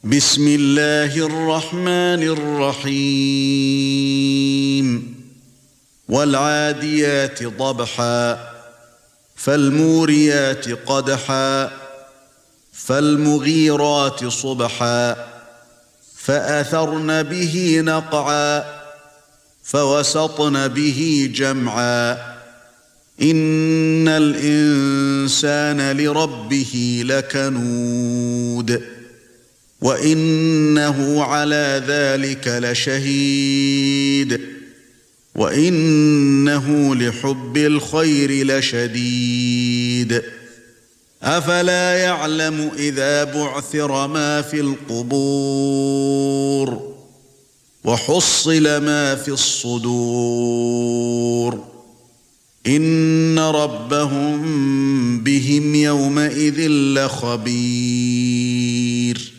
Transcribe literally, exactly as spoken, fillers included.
بسم الله الرحمن الرحيم والعاديات ضبحا فالموريات قدحا فالمغيرات صبحا فأثرن به نقعا فوسطن به جمعا إن الإنسان لربه لكنود وإنه على ذلك لشهيد وإنه لحب الخير لشديد أفلا يعلم إذا بعثر ما في القبور وحصل ما في الصدور إن ربهم بهم يومئذ لخبير